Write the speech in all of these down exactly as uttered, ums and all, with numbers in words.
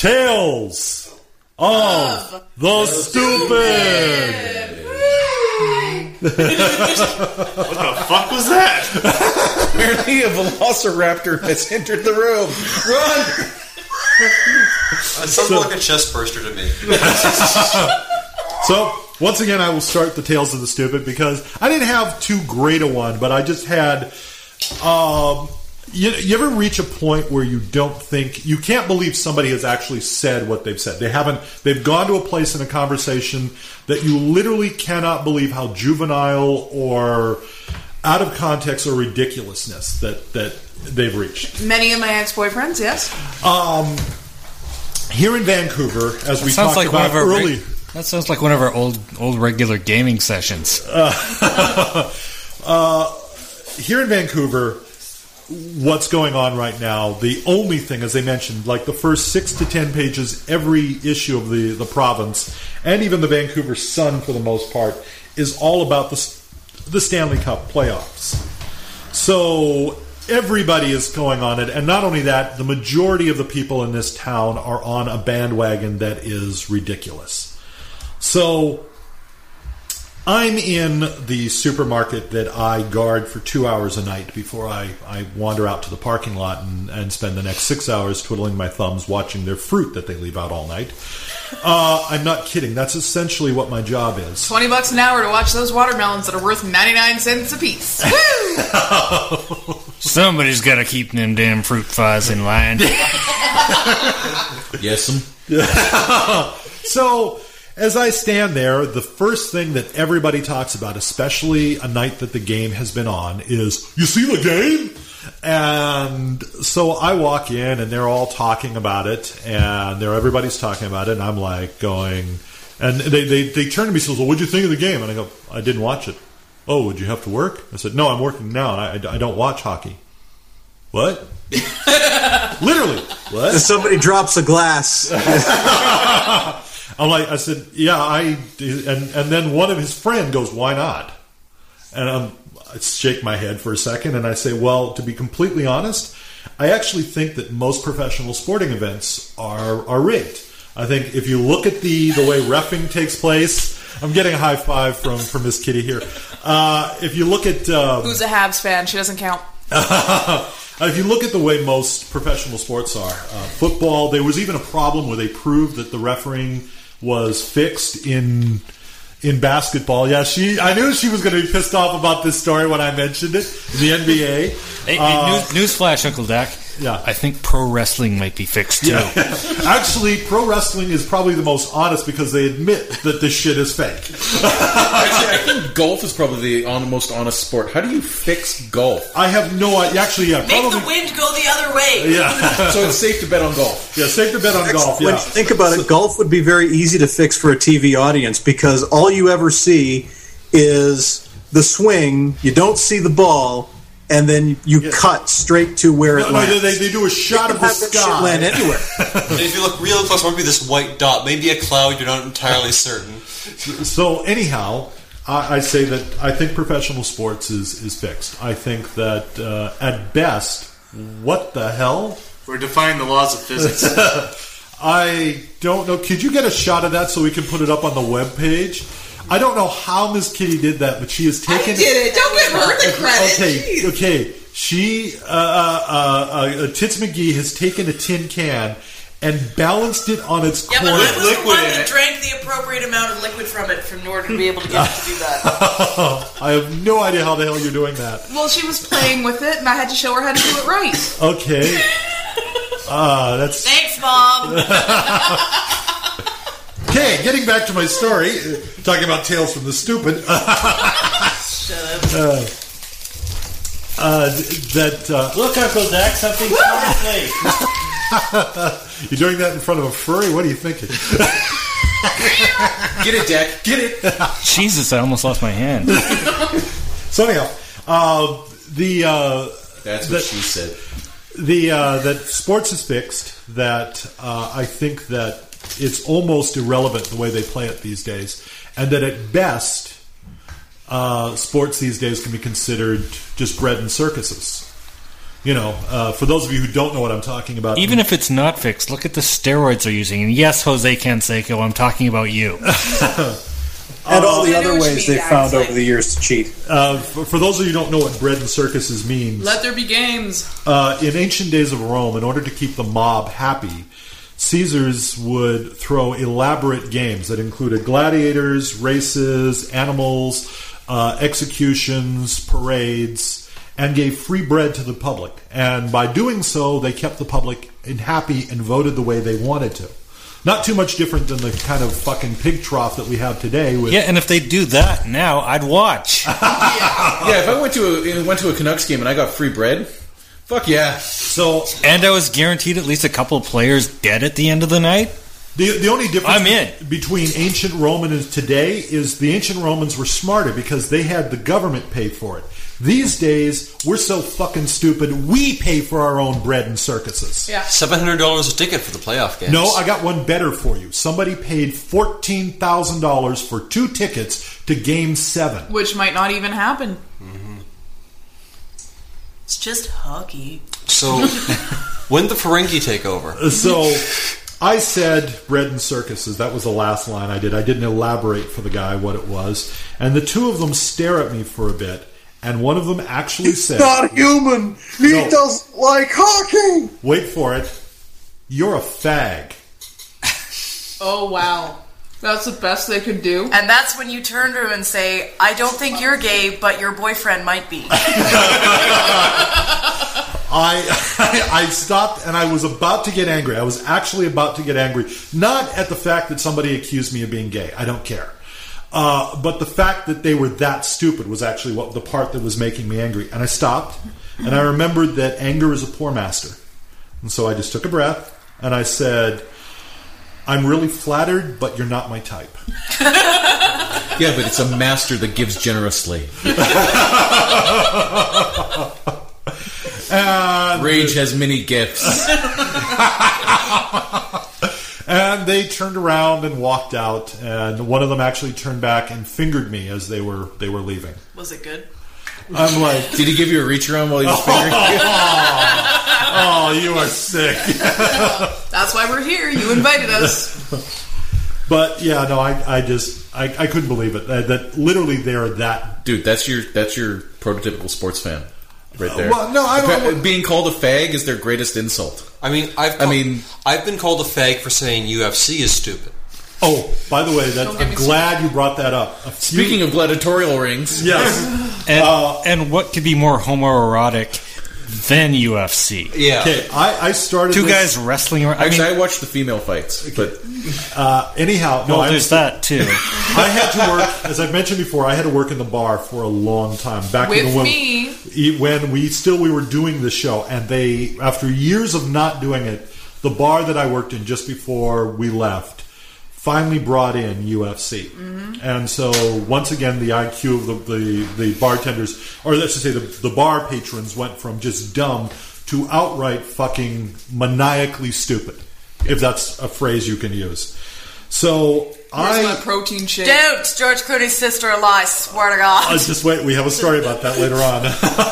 Tales of, of the, the Stupid. stupid. What the fuck was that? Apparently a velociraptor has entered the room. Run! That sounds so, like a chest burster to me. So, once again, I will start the Tales of the Stupid because I didn't have too great a one, but I just had... Um, you, you ever reach a point where you don't think... You can't believe somebody has actually said what they've said. They haven't... They've gone to a place in a conversation that you literally cannot believe how juvenile or out of context or ridiculousness that, that they've reached. Many of my ex-boyfriends, yes. Um, here in Vancouver, as we talked like about early... Re- that sounds like one of our old old regular gaming sessions. Uh, uh, here in Vancouver, what's going on right now, the only thing, as they mentioned, like the first six to ten pages, every issue of the, the province, and even the Vancouver Sun for the most part, is all about the, the Stanley Cup playoffs. So everybody is going on it, and not only that, the majority of the people in this town are on a bandwagon that is ridiculous. So I'm in the supermarket that I guard for two hours a night before I, I wander out to the parking lot and, and spend the next six hours twiddling my thumbs watching their fruit that they leave out all night. Uh, I'm not kidding. That's essentially what my job is. twenty bucks an hour to watch those watermelons that are worth ninety-nine cents a piece. Woo! Somebody's got to keep them damn fruit flies in line. Yes'm. So... As I stand there, the first thing that everybody talks about, especially a night that the game has been on, is, you see the game? And so I walk in, and they're all talking about it, and they're everybody's talking about it, and I'm like going... And they, they, they turn to me and say, well, what'd you think of the game? And I go, I didn't watch it. Oh, would you have to work? I said, no, I'm working now, and I, I don't watch hockey. What? Literally. What? Somebody drops a glass. I'm like, I said, yeah, I, and and then one of his friend goes, why not? And I'm, I shake my head for a second, and I say, well, to be completely honest, I actually think that most professional sporting events are are rigged. I think if you look at the, the way reffing takes place, I'm getting a high five from, from Miss Kitty here. Uh, if you look at... Um, Who's a Habs fan? She doesn't count. If you look at the way most professional sports are, uh, football, there was even a problem where they proved that the refereeing was fixed in in basketball. Yeah, she. I knew she was going to be pissed off about this story when I mentioned it. The N B A. Hey, uh, hey, news, newsflash, Uncle Dak. Yeah, I think pro wrestling might be fixed too. Yeah. Actually, pro wrestling is probably the most honest because they admit that this shit is fake. Actually, I think golf is probably the on, most honest sport. How do you fix golf? I have no idea. Actually, yeah, Make probably, the wind go the other way. Yeah, so it's safe to bet on golf. Yeah, safe to bet on golf. Yeah. When you think about it, golf would be very easy to fix for a T V audience because all you ever see is the swing. You don't see the ball. And then you yeah. cut straight to where no, it no, lands. They, they do a shot of the sky. Shit land anywhere. And if you look real close, it might be this white dot. Maybe a cloud, you're not entirely certain. So anyhow, I, I say that I think professional sports is, is fixed. I think that uh, at best, what the hell? We're defying the laws of physics. I don't know. Could you get a shot of that so we can put it up on the webpage? I don't know how Miss Kitty did that, but she has taken... I did it. Don't give her the credit. Okay, Jeez. okay. She, uh, uh, uh, Tits McGee has taken a tin can and balanced it on its yeah, corner. Yeah, but I was the one that drank the appropriate amount of liquid from it in order to be able to get it to do that. I have no idea how the hell you're doing that. Well, she was playing with it, and I had to show her how to do it right. Okay. Uh, that's... Thanks, Mom. Okay, getting back to my story, uh, talking about Tales from the Stupid. Shut up. Uh, uh, that uh, look, Uncle Dak, something's on its way. You're doing that in front of a furry? What are you thinking? Get it, Dak. Get it. Jesus, I almost lost my hand. So anyhow, uh, the uh, that's what she said. The uh, that sports is fixed. That uh, I think that. It's almost irrelevant the way they play it these days. And that at best, uh, sports these days can be considered just bread and circuses. You know, uh, for those of you who don't know what I'm talking about, Even if it's not fixed, look at the steroids they're using. And yes, Jose Canseco, I'm talking about you. And all the I know other what ways you they mean, found guys. over the years to cheat. uh, for, for those of you who don't know what bread and circuses means, Let there be games. uh, in ancient days of Rome, in order to keep the mob happy, Caesars would throw elaborate games that included gladiators, races, animals, uh, executions, parades, and gave free bread to the public. And by doing so, they kept the public in happy and voted the way they wanted to. Not too much different than the kind of fucking pig trough that we have today. With Yeah, and if they do that now, I'd watch. Yeah, if I went to a went to a Canucks game and I got free bread, fuck yeah. So And I was guaranteed at least a couple of players dead at the end of the night. the the only difference I'm in. between ancient Roman and today is the ancient Romans were smarter because they had the government pay for it. These days, we're so fucking stupid, we pay for our own bread and circuses. Yeah. Seven hundred dollars a ticket for the playoff games. No, I got one better for you. Somebody paid fourteen thousand dollars for two tickets to Game seven. Which might not even happen. It's just hockey. So, when did the Ferengi take over? So I said bread and circuses. That was the last line I did. I didn't elaborate for the guy what it was. And the two of them stare at me for a bit. And one of them actually said, Not human. He No. doesn't like hockey. wait for it, you're a fag. Oh, wow. That's the best they could do. And that's when you turn to him and say, I don't think you're gay, but your boyfriend might be. I, I stopped and I was about to get angry. I was actually about to get angry. Not at the fact that somebody accused me of being gay. I don't care. Uh, but the fact that they were that stupid was actually what the part that was making me angry. And I stopped, and I remembered that anger is a poor master. And so I just took a breath, and I said, I'm really flattered, but you're not my type. Yeah, but it's a master that gives generously. And, Rage has many gifts. and they turned around and walked out, and one of them actually turned back and fingered me as they were they were leaving. Was it good? I'm like, Did he give you a reach around while he was fingering you? oh, you are sick. That's why we're here. You invited us. But yeah, no, I, I just I, I couldn't believe it. That, that literally they're that. Dude, that's your that's your prototypical sports fan, right there. Well, no, I don't- Being called a fag is their greatest insult. I mean, I've I called- mean- I've been called a fag for saying U F C is stupid. Oh, by the way, that, Don't get I'm me glad you brought that up. A few- Speaking of gladiatorial rings, yes, And, Uh, and what could be more homoerotic than U F C? Yeah. okay, I, I started Two this- guys wrestling around. I mean, actually, I watched the female fights, but Uh, anyhow, no, well, I, there's that too. I had to work, as I've mentioned before, I had to work in the bar for a long time. Back With in the, when, me. when we still we were doing the show, and they, after years of not doing it, the bar that I worked in just before we left finally brought in U F C. Mm-hmm. And so once again, the I Q of the, the, the bartenders, or let's just say the, the bar patrons, went from just dumb to outright fucking maniacally stupid, if that's a phrase you can use. So Where's I... my protein shake? Don't! George Clooney's sister-in-law, I swear to God. Uh, just wait, we have a story about that later on.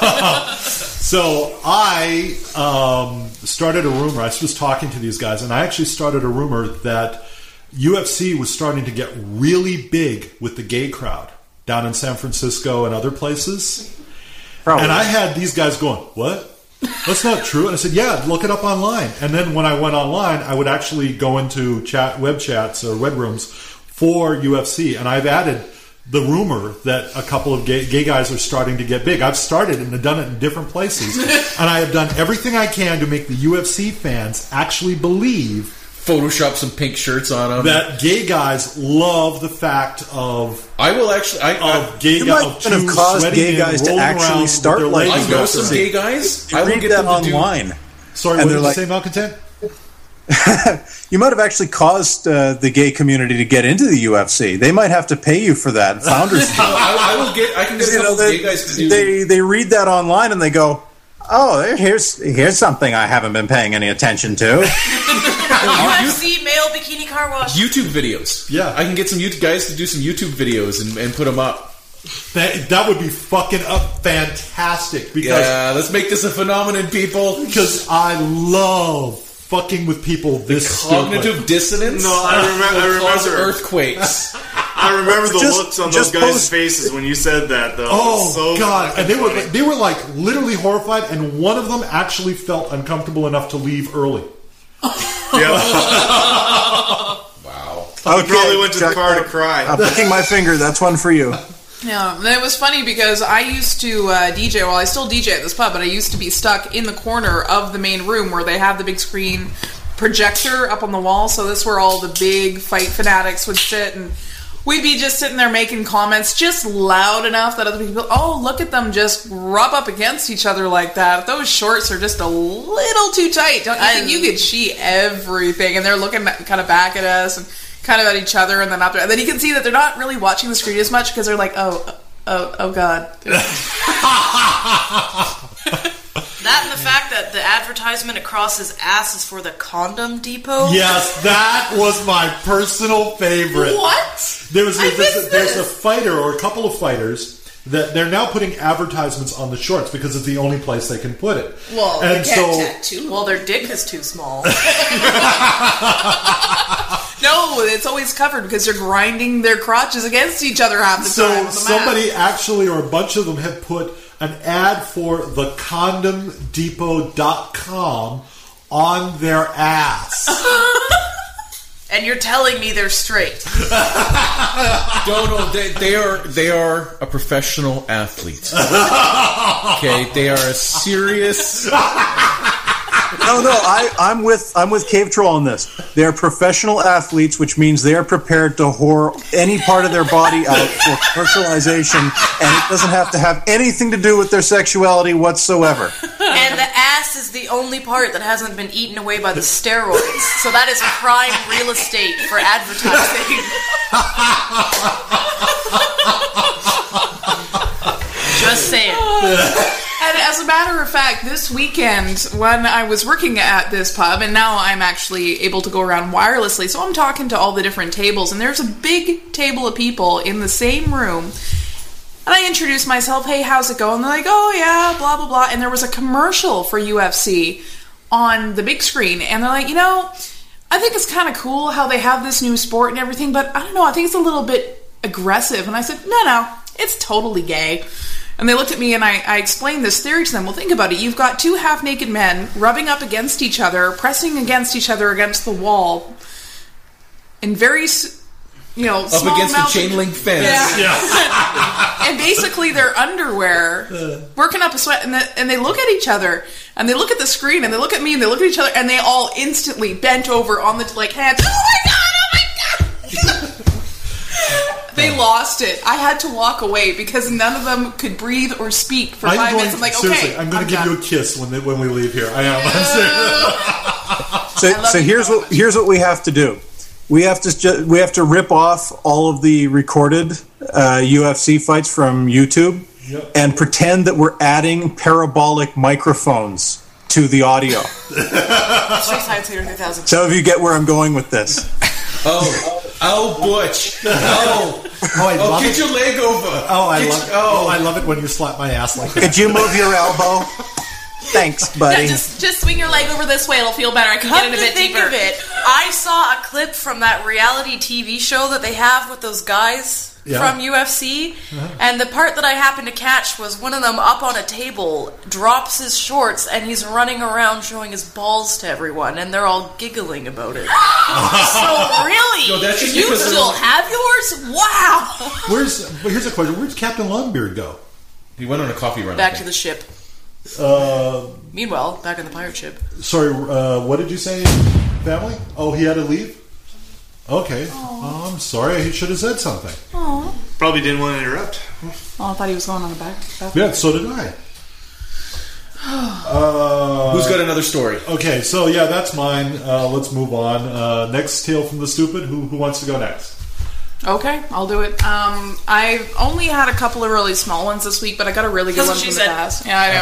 So I um, started a rumor. I was talking to these guys, and I actually started a rumor that U F C was starting to get really big with the gay crowd down in San Francisco and other places. Probably. And I had these guys going, what? That's not true. And I said, yeah, look it up online. And then when I went online, I would actually go into chat, web chats or web rooms for U F C. And I've added the rumor that a couple of gay, gay guys are starting to get big. I've started and have done it in different places. And I have done everything I can to make the U F C fans actually believe Photoshop some pink shirts on them. that gay guys love the fact of I will actually. I, I, of gay You guys might have caused sweaty gay men guys to rolling actually around with start their like legs I know up. some gay guys. You I will read get that them to do- online. Sorry, And what did they're you like- say, Malcontent? You might have actually caused uh, the gay community to get into the U F C. They might have to pay you for that. Founders fee. I, I will get. I can get a You couple know, of they, gay guys to do. they they read that online and they go, "Oh, here's here's something I haven't been paying any attention to." U F C male bikini car wash. YouTube videos. Yeah. I can get some YouTube guys to do some YouTube videos and, and put them up. That, that would be fucking up fantastic because Yeah, let's make this a phenomenon, people. because I love fucking with people this Cognitive stupid. dissonance. No, I remember. I will cause remember. earthquakes. I remember the Just- looks on just those guys' post- faces when you said that, though. Oh So god! fucking And they were funny. they were like literally horrified, and one of them actually felt uncomfortable enough to leave early. Yeah. Wow. Okay, Probably went to the Jack, car to cry. I'm picking my finger. That's one for you. Yeah, and it was funny because I used to uh, D J. Well, I still D J at this pub, but I used to be stuck in the corner of the main room where they have the big screen projector up on the wall. So that's where all the big fight fanatics would sit, and we'd be just sitting there making comments just loud enough that other people, oh, look at them just rub up against each other like that. Those shorts are just a little too tight. Don't you think you could see everything? And they're looking kind of back at us and kind of at each other, and then up there. And then you can see that they're not really watching the screen as much because they're like, oh, oh, oh, God. That and the fact that the advertisement across his ass is for the condom depot. Yes, that was my personal favorite. What? There was a, I there's, missed a, there's a this. fighter or a couple of fighters that they're now putting advertisements on the shorts because it's the only place they can put it. Well, and they can't so tattoo. Well, their dick is too small. No, it's always covered because they're grinding their crotches against each other half the time. so on the mat. somebody actually or a bunch of them have put an ad for the condom depot dot com on their ass. And you're telling me they're straight. No, no, they, they are they are a professional athlete. Okay, they are a serious. No, no, I, I'm with I'm with Cave Troll on this. They're professional athletes, which means they're prepared to whore any part of their body out for commercialization, and it doesn't have to have anything to do with their sexuality whatsoever. And the ass is the only part that hasn't been eaten away by the steroids. So that is prime real estate for advertising. Just saying. And as a matter of fact, this weekend when I was working at this pub, and now I'm actually able to go around wirelessly, so I'm talking to all the different tables, and there's a big table of people in the same room. And I introduced myself, hey, how's it going? They're like, oh yeah, blah, blah, blah. And there was a commercial for U F C on the big screen, and they're like, you know, I think it's kind of cool how they have this new sport and everything, but I don't know, I think it's a little bit aggressive. And I said, no, no, it's totally gay. And they looked at me and I, I explained this theory to them. Well, think about it. You've got two half-naked men rubbing up against each other, pressing against each other against the wall in very, s- you know, Up small against the amounts of- chain link fence. Yeah. And basically their underwear, working up a sweat, and, the, and they look at each other, and they look at the screen, and they look at me, and they look at each other, and they all instantly bent over on the, like, hands. Oh my God, oh my God! They lost it. I had to walk away because none of them could breathe or speak for I'm five going, minutes. I'm like, seriously, okay, I'm going to give done. you a kiss when they, when we leave here. I am. I'm serious. So, love so you, here's Robert. what here's what we have to do. We have to ju- we have to rip off all of the recorded uh, U F C fights from YouTube Yep. and pretend that we're adding parabolic microphones to the audio. Street Science Theater three thousand. Some of you get where I'm going with this. Oh, oh, Butch. Oh, Oh, I oh, love get it. your leg over. Oh, I Get love. your- Oh, oh. I love it when you slap my ass like that. Could you move your elbow? Thanks, buddy. Yeah, just, just swing your leg over this way. It'll feel better. I can Come get in a to bit think deeper. of it, I saw a clip from that reality T V show that they have with those guys Yeah. from U F C, and the part that I happened to catch was one of them up on a table, drops his shorts, and he's running around showing his balls to everyone, and they're all giggling about it. So really, No, that's just you because they're- still have yours? Wow! Where's? But here's a question. Where's Captain Longbeard go? He went on a coffee run. I Back to think. the ship. Uh, Meanwhile, back on the pirate ship. sorry. Uh, what did you say, family? Oh, he had to leave. Okay. Oh, I'm sorry. He should have said something. Probably didn't want to interrupt. Oh, I thought he was going on the back. back. Yeah. So did I. Uh, Who's got another story? Okay, so yeah, that's mine. Uh, let's move on. Uh, next tale from the stupid. Who who wants to go next? Okay, I'll do it. Um, I've only had a couple of really small ones this week, but I got a really good That's one what from she the said. past. Yeah,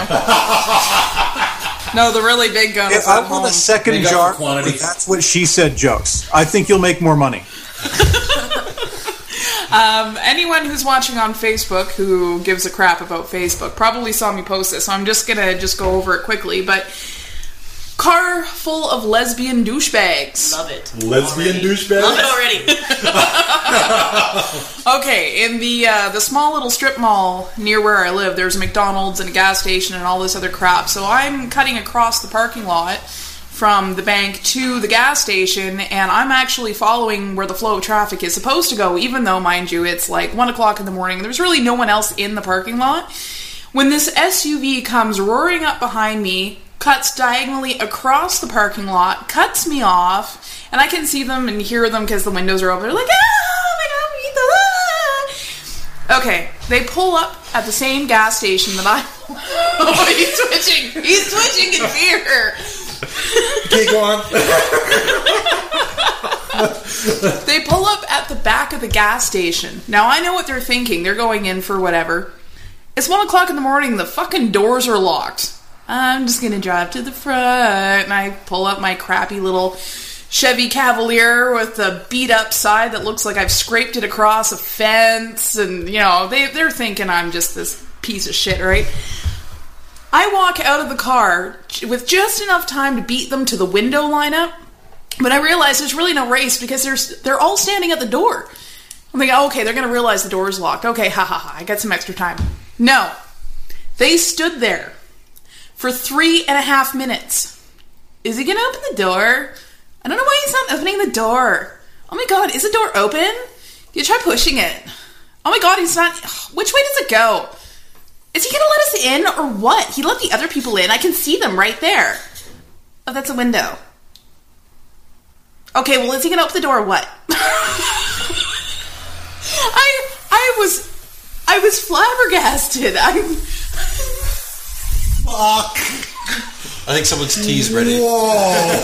I know. No, the really big gun is If I at want home. a second Make up jar, for quantity. that's what she said jokes. I think you'll make more money. Um, anyone who's watching on Facebook who gives a crap about Facebook probably saw me post this, so I'm just gonna just go over it quickly. But car full of lesbian douchebags. Love it. Lesbian already. douchebags? Love it already. Okay, in the uh, the small little strip mall near where I live, there's a McDonald's and a gas station and all this other crap. So I'm cutting across the parking lot from the bank to the gas station, and I'm actually following where the flow of traffic is supposed to go, even though, mind you, it's like one o'clock in the morning. There's really no one else in the parking lot. When this S U V comes roaring up behind me, cuts diagonally across the parking lot, cuts me off, and I can see them and hear them because the windows are open. They're like, oh my god, we need the... Okay, they pull up at the same gas station that I... Oh, he's twitching. He's twitching in fear. Okay, go on. They pull up at the back of the gas station. Now, I know what they're thinking. They're going in for whatever. It's one o'clock in the morning. The fucking doors are locked. I'm just gonna drive to the front, and I pull up my crappy little Chevy Cavalier with the beat up side that looks like I've scraped it across a fence, and you know, they, they're thinking I'm just this piece of shit, right? I walk out of the car with just enough time to beat them to the window lineup, but I realize there's really no race because there's they're all standing at the door. I'm like, oh, okay, they're gonna realize the door's locked. Okay, ha ha ha, I got some extra time. No. They stood there for three and a half minutes. Is he gonna open the door? I don't know why he's not opening the door. Oh my god, is the door open? You try pushing it. Oh my god, he's not... Which way does it go? Is he gonna let us in or what? He let the other people in. I can see them right there. Oh, that's a window. Okay, well, is he gonna open the door or what? I I was... I was flabbergasted. I'm... Fuck. I think someone's tea's ready. Whoa.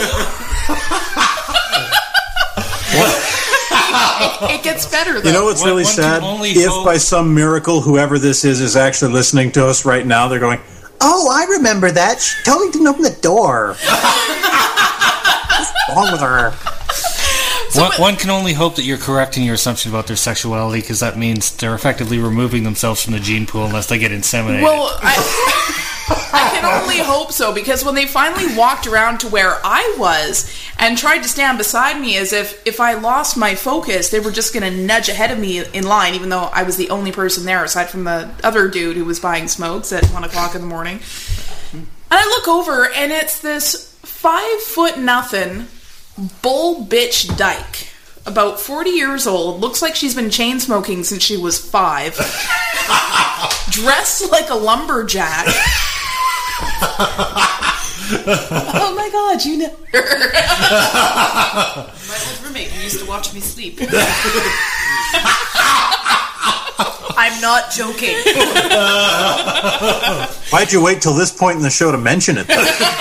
it, it gets better, though. You know what's One- really one can sad? only If hope- by some miracle, whoever this is is actually listening to us right now, they're going, "Oh, I remember that. She totally didn't open the door. What's wrong with her?" One, one can only hope that you're correct in your assumption about their sexuality, because that means they're effectively removing themselves from the gene pool unless they get inseminated. Well, I, I can only hope so, because when they finally walked around to where I was and tried to stand beside me as if if I lost my focus, they were just going to nudge ahead of me in line, even though I was the only person there aside from the other dude who was buying smokes at one o'clock in the morning. And I look over, and it's this five foot nothing bull bitch dyke, about forty years old, looks like she's been chain smoking since she was five, dressed like a lumberjack. Oh my god, you know her. My old roommate who used to watch me sleep. I'm not joking. Why'd you wait till this point in the show to mention it?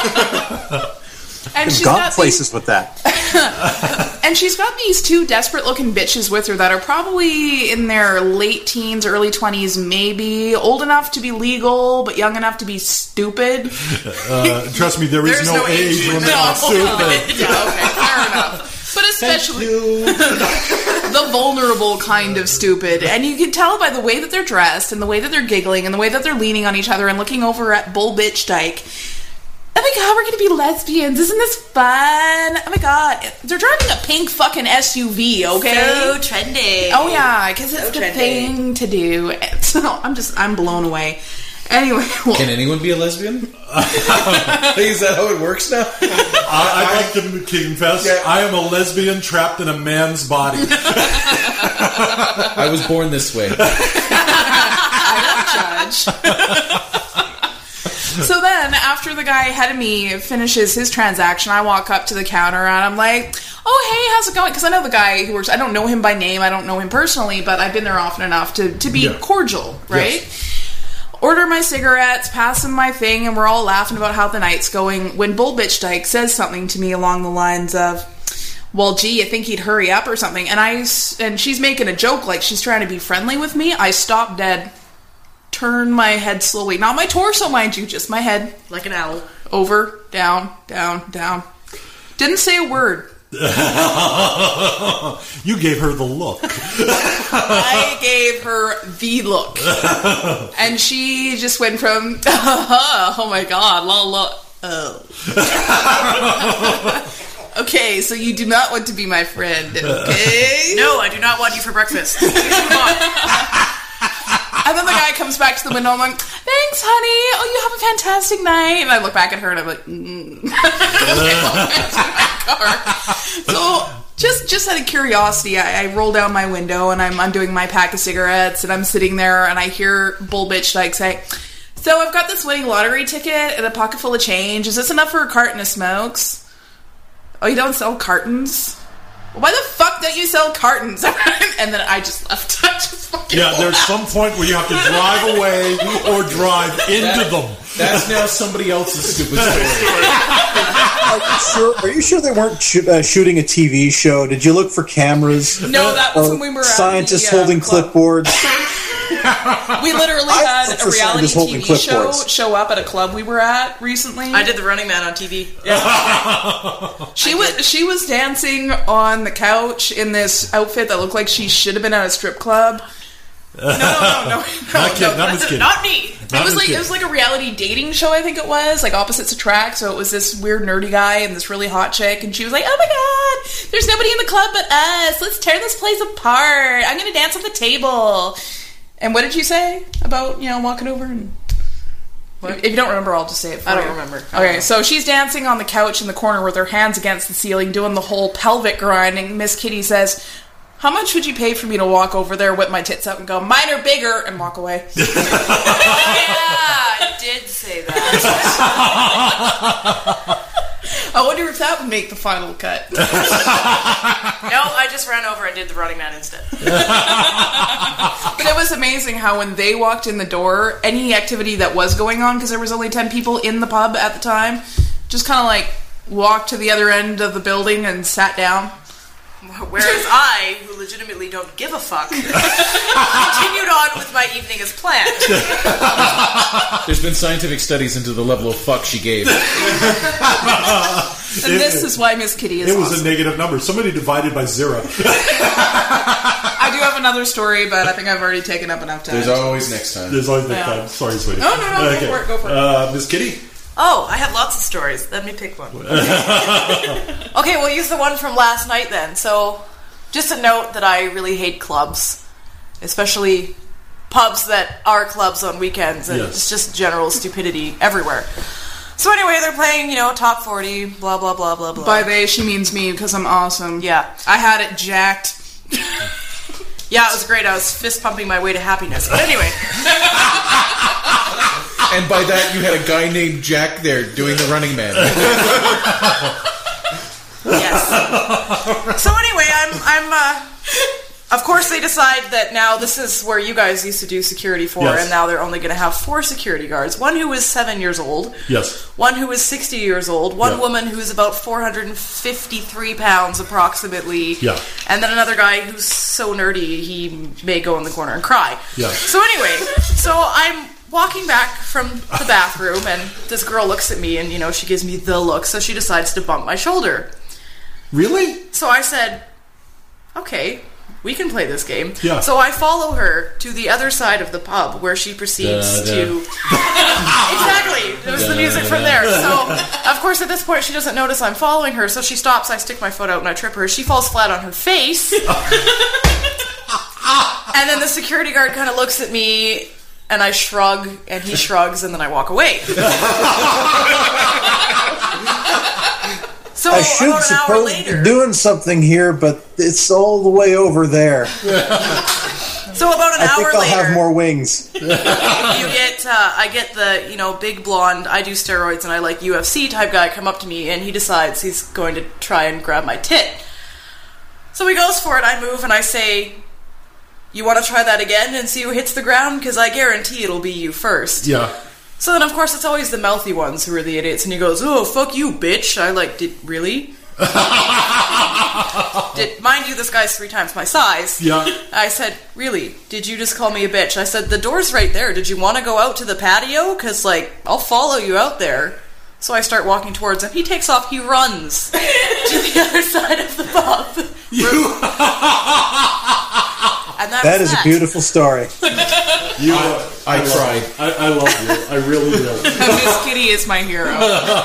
And You've she's gone got places these, with that. and she's got these two desperate-looking bitches with her that are probably in their late teens, early twenties, maybe old enough to be legal, but young enough to be stupid. Uh, trust me, there is There's no, no age age limit limit. on No. stupid. Yeah, okay, fair enough. But especially the vulnerable kind of stupid. And you can tell by the way that they're dressed and the way that they're giggling and the way that they're leaning on each other and looking over at Bull Bitch Dyke. Oh my god, we're gonna be lesbians. Isn't this fun? Oh my god. They're driving a pink fucking S U V, okay? So trendy. Oh yeah, because it's So the trendy. thing to do. So I'm just, I'm blown away. Anyway, well, Can anyone be a lesbian? Is that how it works now? I, I'd like to confess, Yeah. I am a lesbian trapped in a man's body. I was born this way. I don't judge. So then, after the guy ahead of me finishes his transaction, I walk up to the counter and I'm like, "Oh, hey, how's it going?" Because I know the guy who works. I don't know him by name. I don't know him personally, but I've been there often enough to, to be Yeah. cordial, right? Yes. Order my cigarettes, pass him my thing, and we're all laughing about how the night's going when Bull Bitch Dyke says something to me along the lines of, "Well, gee, you think he'd hurry up or something?" And I s- and she's making a joke like she's trying to be friendly with me. I stop dead, turn my head slowly, not my torso, mind you, just my head, Like an owl. over, down, down, down. Didn't say a word. You gave her the look. I gave her the look. And she just went from, oh my god, la la, oh. Okay, so you do not want to be my friend, okay? No, I do not want you for breakfast. Please move on. And then the guy comes back to the window. I'm like, thanks, honey. Oh, you have a fantastic night. And I look back at her and I'm like, mm. So, just just out of curiosity, I, I roll down my window and I'm undoing my pack of cigarettes and I'm sitting there and I hear Bull Bitch Dyke say, so I've got this winning lottery ticket and a pocket full of change. Is this enough for a carton of smokes? Oh, you don't sell cartons? Why the fuck don't you sell cartons? And then I just left. I just fucking Yeah, there's left. some point where you have to drive away or drive into them. That's now somebody else's stupid story. Are you sure? Are you sure they weren't sh- uh, shooting a T V show? Did you look for cameras? No, that was Or when we were at scientists the, uh, holding club. clipboards. We literally I had look a for reality scientists holding T V show clipboards. show up at a club we were at recently. I did the Running Man on T V. She was she was dancing on the couch in this outfit that looked like she should have been at a strip club. No, no, no, no, no, Not kid, no. not Miss Kitty. Not me. Not It was Miss like Kitty. it was like a reality dating show, I think it was, like Opposites Attract. So it was this weird nerdy guy and this really hot chick, and she was like, "Oh my god, there's nobody in the club but us. Let's tear this place apart. I'm gonna dance on the table." And what did you say about, you know, walking over and... If you don't remember, I'll just say it for I don't you. remember. Okay, so she's dancing on the couch in the corner with her hands against the ceiling, doing the whole pelvic grinding. Miss Kitty says, how much would you pay for me to walk over there, whip my tits up, and go, mine are bigger, and walk away? Yeah, I did say that. I wonder if that would make the final cut. No, I just ran over and did the Running Man instead. But it was amazing how when they walked in the door, any activity that was going on, because there was only ten people in the pub at the time, just kind of like walked to the other end of the building and sat down. Whereas I, who legitimately don't give a fuck, continued on with my evening as planned. There's been scientific studies into the level of fuck she gave. And this is why Miss Kitty is It was awesome. a negative number. Somebody divided by zero. I do have another story, but I think I've already taken up enough time. There's always next time. There's always next Yeah. time. Sorry, sweetie. No, no, no, go for it, go for it. Uh, Miss Kitty? Oh, I have lots of stories. Let me pick one. Okay, we'll use the one from last night then. So, just a note that I really hate clubs, especially pubs that are clubs on weekends, and Yes. it's just general stupidity everywhere. So anyway, they're playing, you know, top forty, blah, blah, blah, blah, blah. By they, she means me, because I'm awesome. Yeah. I had it jacked. Yeah, it was great. I was fist pumping my way to happiness. But anyway. And by that, you had a guy named Jack there doing the Running Man. Yes. So anyway, I'm, I'm, uh, of course they decide that now this is where you guys used to do security for, Yes. and now they're only going to have four security guards. One who is seven years old. Yes. One who is sixty years old. One Yeah. woman who's about four hundred fifty-three pounds approximately. Yeah. And then another guy who's so nerdy he may go in the corner and cry. Yeah. So anyway, so I'm walking back from the bathroom, and this girl looks at me, and, you know, she gives me the look, so she decides to bump my shoulder. Really? So I said, okay, we can play this game. Yeah. So I follow her to the other side of the pub, where she proceeds Da, da. to... Exactly. There's the music from there. So, of course, at this point, she doesn't notice I'm following her, so she stops, I stick my foot out, and I trip her. She falls flat on her face. And then the security guard kind of looks at me, and I shrug, and he shrugs, and then I walk away. So I should about an hour suppose later, you're doing something here, but it's all the way over there. so about an I hour think I'll later, have more wings. you get, uh, I get the, you know, big blonde, I do steroids and I like U F C type guy come up to me, and he decides he's going to try and grab my tit. So he goes for it, I move, and I say, you want to try that again and see who hits the ground? Because I guarantee it'll be you first. Yeah. So then, of course, it's always the mouthy ones who are the idiots, and he goes, oh, fuck you, bitch. I like, did, really? Did, mind you, this guy's three times my size. Yeah. I said, really? Did you just call me a bitch? I said, the door's right there. Did you want to go out to the patio? Because, like, I'll follow you out there. So I start walking towards him. He takes off. He runs to the other side of the pub. You. And that, That was is that. a beautiful story. You, I, I tried. I, I love you. I really do. Miss Kitty is my hero.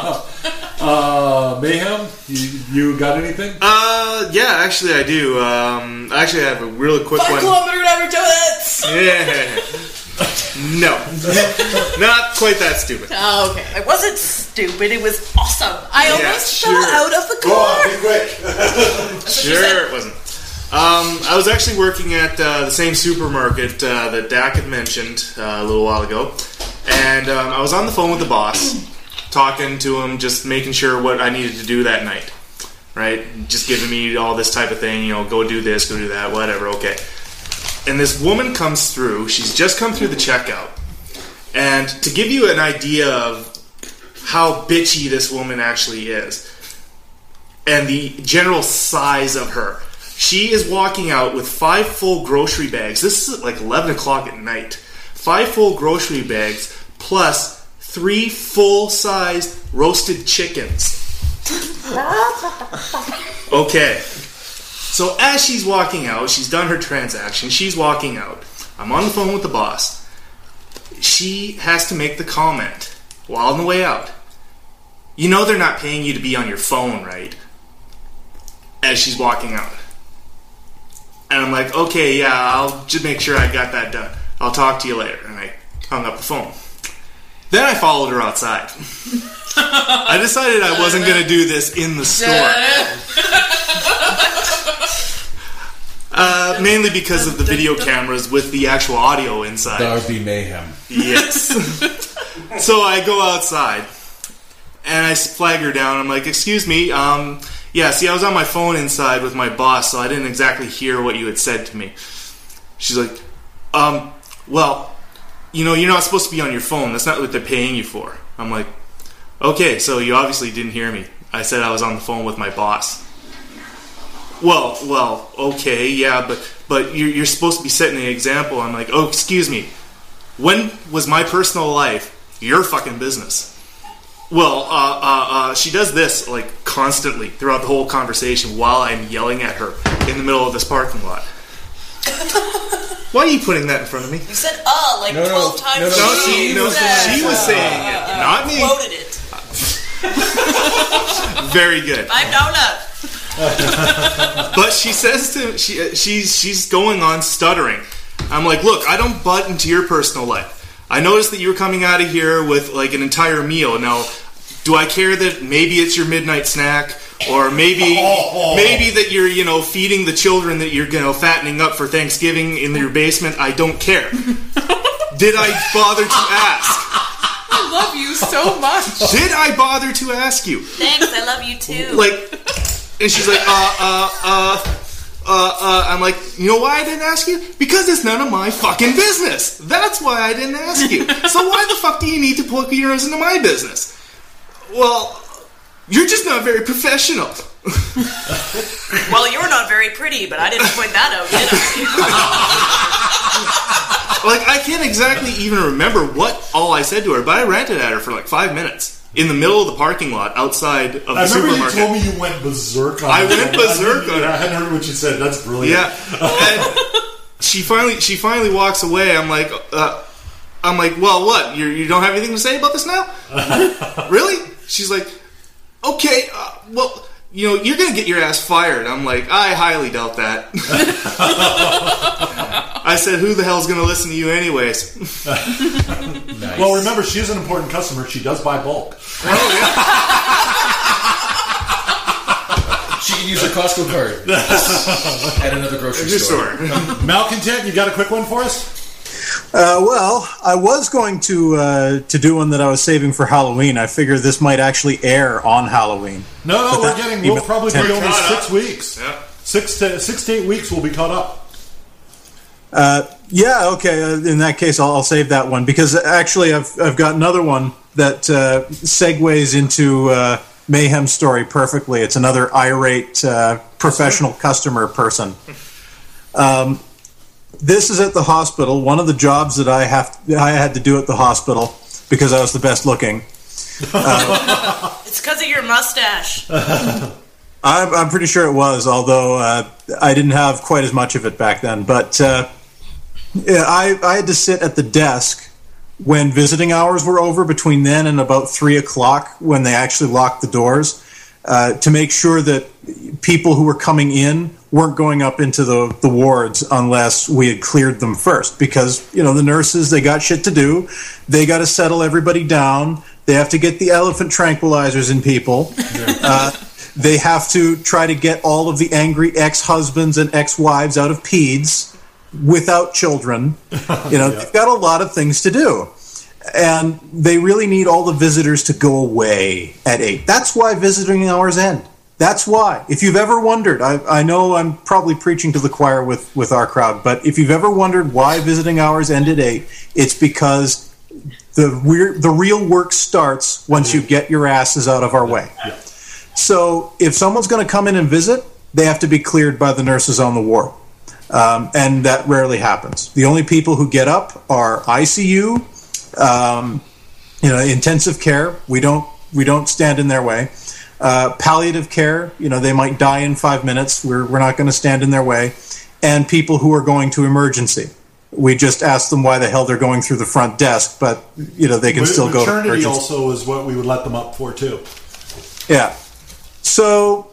Uh, Mayhem, you, you got anything? Uh, yeah, actually I do. Um, actually I have a really quick Five one. kilometer an hour donuts! Yeah. No. Not quite that stupid. Oh, okay. It wasn't stupid. It was awesome. I Yeah, almost sure. fell out of the Go car. on, be quick. Sure, it wasn't. Um, I was actually working at uh, the same supermarket uh, that Dak had mentioned uh, a little while ago, and um, I was on the phone with the boss, talking to him, just making sure what I needed to do that night. Right, just giving me all this type of thing. You know, go do this, go do that, whatever. Okay. And this woman comes through. She's just come through the checkout, and to give you an idea of how bitchy this woman actually is, and the general size of her. She is walking out with five full grocery bags. This is at like eleven o'clock at night. Five full grocery bags plus three full-sized roasted chickens. Okay. So as she's walking out, she's done her transaction. She's walking out. I'm on the phone with the boss. She has to make the comment while on the way out. You know they're not paying you to be on your phone, right? As she's walking out. And I'm like, okay, yeah, I'll just make sure I got that done. I'll talk to you later. And I hung up the phone. Then I followed her outside. I decided I wasn't going to do this in the store. Uh, mainly because of the video cameras with the actual audio inside. That would be mayhem. Yes. So I go outside. And I flag her down. I'm like, excuse me, um... yeah, see, I was on my phone inside with my boss, so I didn't exactly hear what you had said to me. She's like, um, well, you know, you're not supposed to be on your phone. That's not what they're paying you for. I'm like, okay, so you obviously didn't hear me. I said I was on the phone with my boss. Well, well, okay, yeah, but but you're, you're supposed to be setting an example. I'm like, oh, excuse me. When was my personal life your fucking business? Well, uh, uh, uh, she does this, like, constantly throughout the whole conversation while I'm yelling at her in the middle of this parking lot. Why are you putting that in front of me? You said "uh" like No, no, twelve times. no, no, No, a she, day. no, Said, she was saying it, uh, not me. Quoted it. Very good. I'm donut. But she says to she she's she's going on stuttering. I'm like, look, I don't butt into your personal life. I noticed that you were coming out of here with like an entire meal. Now, do I care that maybe it's your midnight snack, or maybe maybe that you're you know feeding the children that you're you know fattening up for Thanksgiving in your basement? I don't care. Did I bother to ask? I love you so much. Did I bother to ask you? Thanks, I love you too. Like, and she's like, uh, uh, uh, uh, uh, I'm like, you know why I didn't ask you? Because it's none of my fucking business. That's why I didn't ask you. So why the fuck do you need to poke your nose into my business? Well, you're just not very professional. Well, you're not very pretty, but I didn't point that out, did I? Like, I can't exactly even remember what all I said to her, but I ranted at her for like five minutes in the middle of the parking lot outside of the I remember supermarket. you told me you went berserk on I it. went berserk I on it. I hadn't heard what you said. That's brilliant. Yeah, and she finally she finally walks away. I'm like, uh, I'm like, well, what? You you don't have anything to say about this now? Really? She's like, okay, uh, well, you know, you're gonna get your ass fired. I'm like, I highly doubt that. I said, who the hell's gonna listen to you anyways? Nice. Well, remember, she's an important customer. She does buy bulk. She can use her Costco card at another grocery Good store. store. Malcontent, you got a quick one for us? Uh, well, I was going to uh, to do one that I was saving for Halloween. I figured this might actually air on Halloween. No, no, But we're that- getting. We'll probably be only Caught six up. weeks. Yeah. Six to six to eight weeks, we'll be caught up. Uh, yeah, okay. Uh, in that case, I'll, I'll save that one because actually, I've I've got another one that uh, segues into uh, Mayhem's story perfectly. It's another irate uh, professional customer person. Um, this is at the hospital. One of the jobs that I have I had to do at the hospital because I was the best looking Uh, It's because of your mustache. I'm, I'm pretty sure it was, although uh, I didn't have quite as much of it back then. But uh, yeah, I, I had to sit at the desk when visiting hours were over, between then and about three o'clock, when they actually locked the doors, uh, to make sure that people who were coming in weren't going up into the, the wards unless we had cleared them first. Because, you know, the nurses, they got shit to do. They got to settle everybody down. They have to get the elephant tranquilizers in people. Uh, they have to try to get all of the angry ex-husbands and ex-wives out of peds without children. You know, yeah. They've got a lot of things to do. And they really need all the visitors to go away at eight. That's why visiting hours end. That's why. If you've ever wondered, I, I know I'm probably preaching to the choir with, with our crowd, but if you've ever wondered why visiting hours end at eight, it's because the weir- the real work starts once you get your asses out of our way. Yeah. So if someone's going to come in and visit, they have to be cleared by the nurses on the ward. Um, and that rarely happens. The only people who get up are I C U, um, you know, intensive care. We don't we don't stand in their way. Uh, palliative care, you know, they might die in five minutes. We're we're not going to stand in their way. And people who are going to emergency. We just ask them why the hell they're going through the front desk, but, you know, they can Ma- still go to maternity emergency. also is what we would let them up for, too. Yeah. So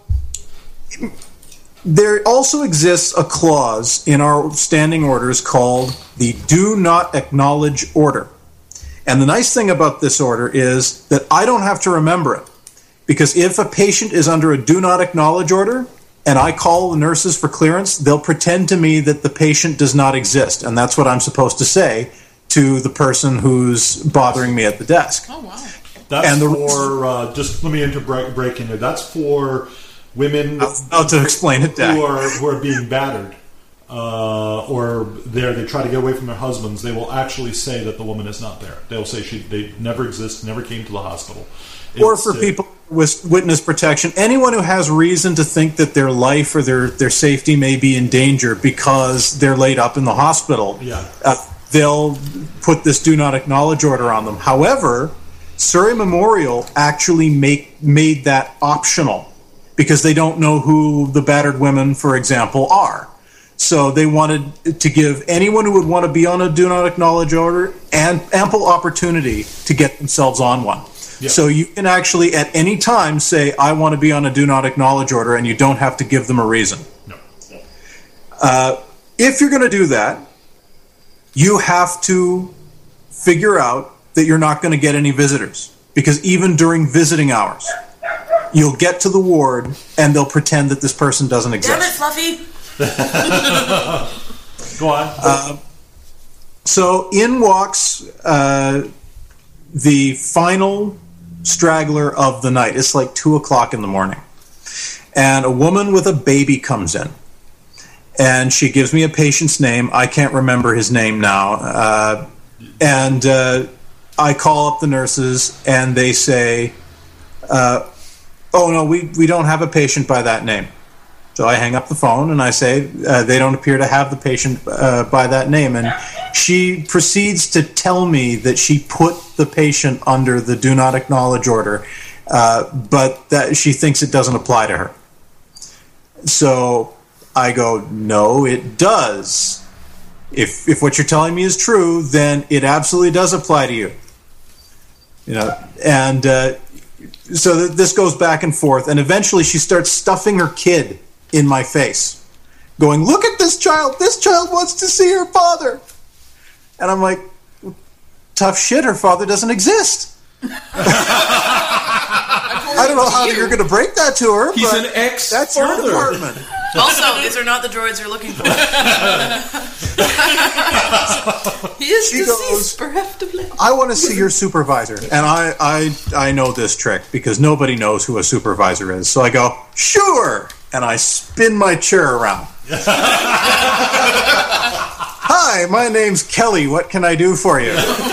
there also exists a clause in our standing orders called the Do Not Acknowledge Order. And the nice thing about this order is that I don't have to remember it. Because if a patient is under a Do Not Acknowledge order and I call the nurses for clearance, they'll pretend to me that the patient does not exist. And that's what I'm supposed to say to the person who's bothering me at the desk. Oh, wow. That's And the- for, uh, just let me inter- break, break in there, that's for women I'll to explain it, Dak. who are, who are being battered. Uh, or there, they try to get away from their husbands. They will actually say that the woman is not there. They'll say she they never exist, never came to the hospital. Or It's, for uh, people with witness protection, anyone who has reason to think that their life or their, their safety may be in danger because they're laid up in the hospital, Yeah. uh, they'll put this Do Not Acknowledge order on them. However, Surrey Memorial actually make, made that optional because they don't know who the battered women, for example, are. So they wanted to give anyone who would want to be on a Do Not Acknowledge order and ample opportunity to get themselves on one. Yeah. So you can actually at any time say, I want to be on a Do Not Acknowledge order, and you don't have to give them a reason. No. Uh, if you're going to do that, you have to figure out that you're not going to get any visitors. Because even during visiting hours, you'll get to the ward, and they'll pretend that this person doesn't exist. Damn it, Fluffy! Go on. Uh, so in walks uh, the final straggler of the night. It's like two o'clock in the morning. And a woman with a baby comes in. And she gives me a patient's name. I can't remember his name now. Uh, and uh, I call up the nurses, and they say, uh, oh, no, we, we don't have a patient by that name. So I hang up the phone and I say, uh, they don't appear to have the patient uh, by that name. And she proceeds to tell me that she put the patient under the Do Not Acknowledge order, uh, but that she thinks it doesn't apply to her. So I go, no, it does. If if what you're telling me is true, then it absolutely does apply to you. You know, and uh, so th- this goes back and forth, and eventually she starts stuffing her kid in my face, going, look at this child, this child wants to see her father. And I'm like, tough shit, her father doesn't exist. I don't know how you're going to break that to her, He's but an ex that's your department. Also, these are not the droids you're looking for. He is She deceased, goes- preemptively. I want to see your supervisor. And I, I, I know this trick because nobody knows who a supervisor is. So I go, sure. And I spin my chair around. Hi, my name's Kelly. What can I do for you?